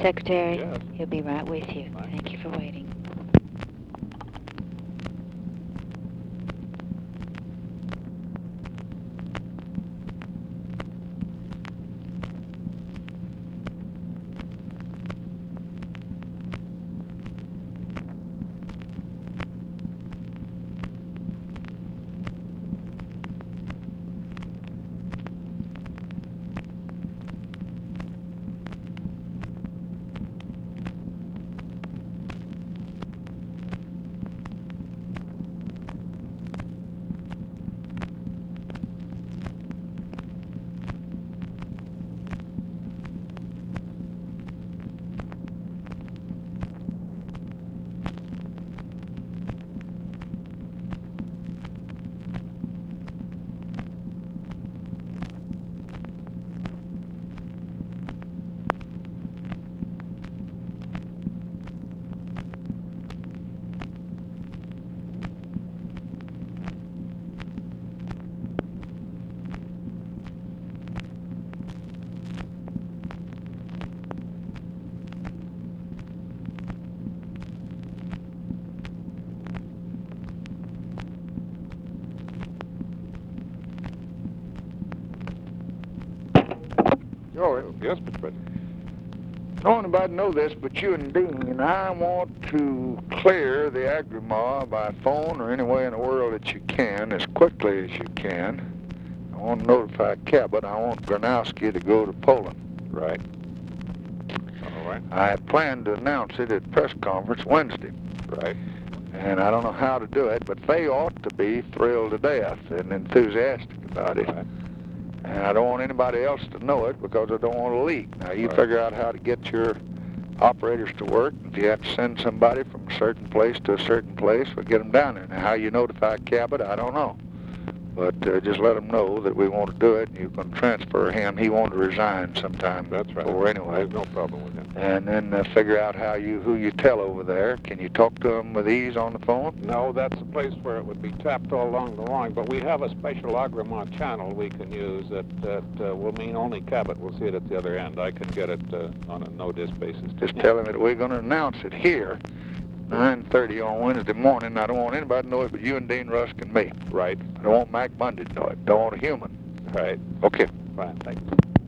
Secretary? Yes. He'll be right with you. Fine. Thank you for waiting. George. Yes, Mr. President. I don't want anybody to know this, but you and Dean, I want to clear the Agri-Ma by phone or any way in the world that you can, as quickly as you can. I want to notify Cabot. I want Gronowski to go to Poland. Right. All right. I planned to announce it at press conference Wednesday, Right. and I don't know how to do it, but they ought to be thrilled to death and enthusiastic about it. Right. And I don't want anybody else to know it because I don't want to leak. Now, you Right. figure out how to get your operators to work. If you have to send somebody from a certain place to a certain place, we'll get them down there. Now, how you notify Cabot, I don't know. But just let them know that we want to do it, and you can transfer him. He wanted to resign sometime That's right. before anyway. There's no problem with him. And then figure out who you tell over there. Can you talk to them with ease on the phone? No, that's a place where it would be tapped all along the line, but we have a special Agri-Ma channel we can use that will mean only Cabot will see it at the other end. I can get it on a no-dis basis. Just tell him that we're going to announce it here, 9:30 on Wednesday morning. I don't want anybody to know it but you and Dean Rusk and me. Right. I don't want Mac Bundy to know it. Don't want a human. Right. Okay. Fine. Thank you.